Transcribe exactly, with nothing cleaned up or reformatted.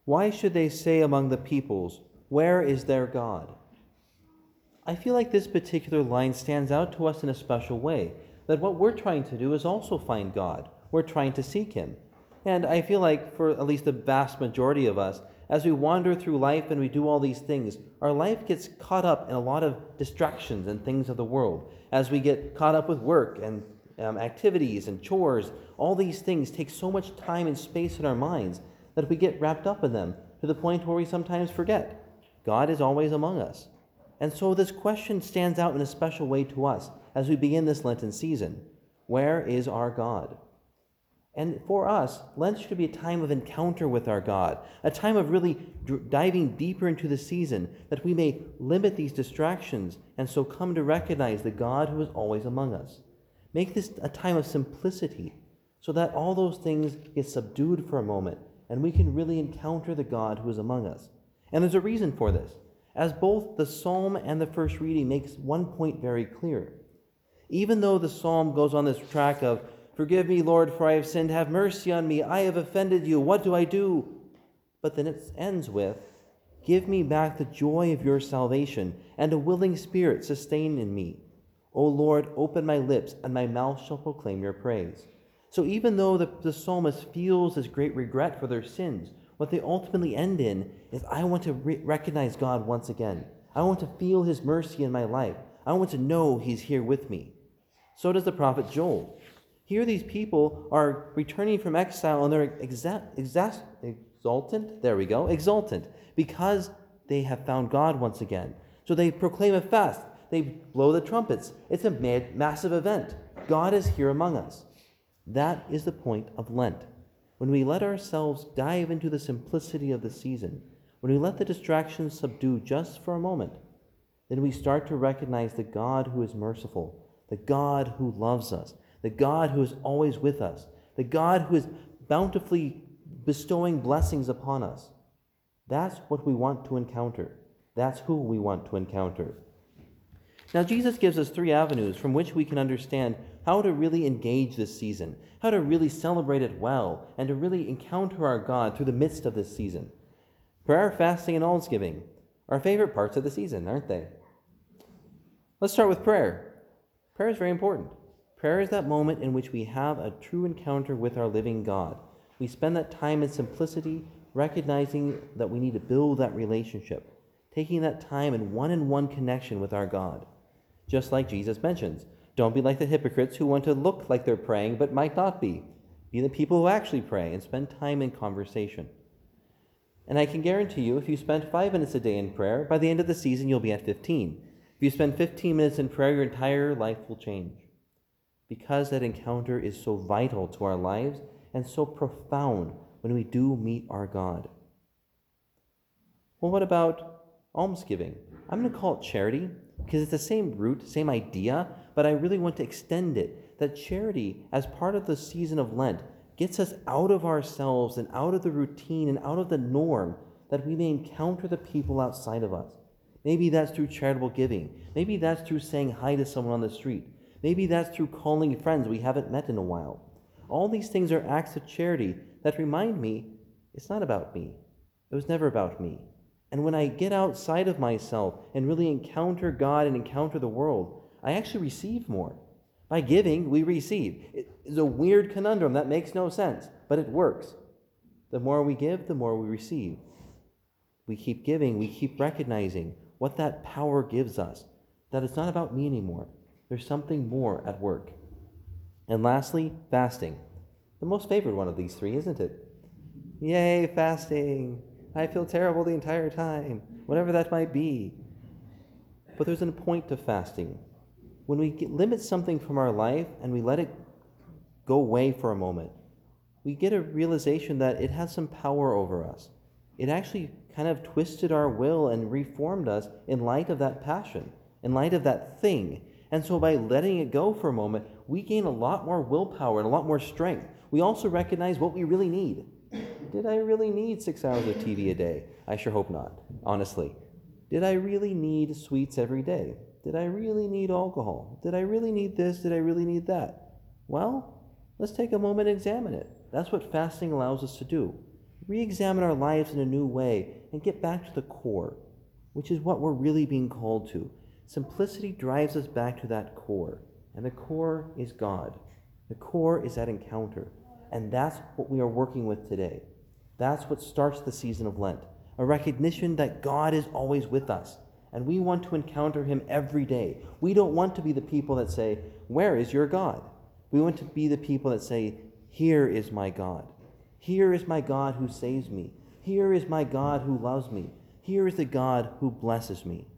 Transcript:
Why should they say among the peoples, 'Where is their God?'" I feel like this particular line stands out to us in a special way, that what we're trying to do is also find God. We're trying to seek Him. And I feel like for at least the vast majority of us, as we wander through life and we do all these things, our life gets caught up in a lot of distractions and things of the world. As we get caught up with work and um, activities and chores, all these things take so much time and space in our minds that we get wrapped up in them to the point where we sometimes forget God is always among us. And so this question stands out in a special way to us as we begin this Lenten season. Where is our God? And for us, Lent should be a time of encounter with our God, a time of really diving deeper into the season, that we may limit these distractions and so come to recognize the God who is always among us. Make this a time of simplicity so that all those things get subdued for a moment and we can really encounter the God who is among us. And there's a reason for this, as both the psalm and the first reading makes one point very clear. Even though the psalm goes on this track of, "Forgive me, Lord, for I have sinned. Have mercy on me. I have offended you. What do I do?" But then it ends with, "Give me back the joy of your salvation, and a willing spirit sustain in me. O Lord, open my lips, and my mouth shall proclaim your praise." So even though the, the psalmist feels this great regret for their sins, what they ultimately end in is, I want to re- recognize God once again. I want to feel His mercy in my life. I want to know He's here with me. So does the prophet Joel. Here these people are returning from exile and they're exa- exa- exultant, there we go, exultant, because they have found God once again. So they proclaim a fast. They blow the trumpets. It's a mad, massive event. God is here among us. That is the point of Lent. When we let ourselves dive into the simplicity of the season, when we let the distractions subdue just for a moment, then we start to recognize the God who is merciful, the God who loves us, the God who is always with us, the God who is bountifully bestowing blessings upon us. That's what we want to encounter. That's who we want to encounter. Now, Jesus gives us three avenues from which we can understand how to really engage this season, how to really celebrate it well, and to really encounter our God through the midst of this season. Prayer, fasting, and almsgiving are favorite parts of the season, aren't they? Let's start with prayer. Prayer is very important. Prayer is that moment in which we have a true encounter with our living God. We spend that time in simplicity, recognizing that we need to build that relationship, taking that time in one-on-one connection with our God. Just like Jesus mentions, don't be like the hypocrites who want to look like they're praying but might not be. Be the people who actually pray and spend time in conversation. And I can guarantee you, if you spend five minutes a day in prayer, by the end of the season you'll be at fifteen. If you spend fifteen minutes in prayer, your entire life will change. Because that encounter is so vital to our lives and so profound when we do meet our God. Well, what about almsgiving? I'm going to call it charity because it's the same root, same idea, but I really want to extend it. That charity, as part of the season of Lent, gets us out of ourselves and out of the routine and out of the norm, that we may encounter the people outside of us. Maybe that's through charitable giving. Maybe that's through saying hi to someone on the street. Maybe that's through calling friends we haven't met in a while. All these things are acts of charity that remind me it's not about me. It was never about me. And when I get outside of myself and really encounter God and encounter the world, I actually receive more. By giving, we receive. It's a weird conundrum that makes no sense, but it works. The more we give, the more we receive. We keep giving, we keep recognizing what that power gives us, that it's not about me anymore. There's something more at work. And lastly, fasting. The most favored one of these three, isn't it? Yay, fasting! I feel terrible the entire time, whatever that might be. But there's a point to fasting. When we get, limit something from our life and we let it go away for a moment, we get a realization that it has some power over us. It actually kind of twisted our will and reformed us in light of that passion, in light of that thing. And so by letting it go for a moment, we gain a lot more willpower and a lot more strength. We also recognize what we really need. Did I really need six hours of T V a day? I sure hope not, honestly. Did I really need sweets every day? Did I really need alcohol? Did I really need this? Did I really need that? Well, let's take a moment and examine it. That's what fasting allows us to do. re-examine our lives in a new way and get back to the core, which is what we're really being called to. Simplicity drives us back to that core, and the core is God. The core is that encounter, and that's what we are working with today. That's what starts the season of Lent, a recognition that God is always with us, and we want to encounter him every day. We don't want to be the people that say, "Where is your God?" We want to be the people that say, "Here is my God. Here is my God who saves me. Here is my God who loves me. Here is the God who blesses me."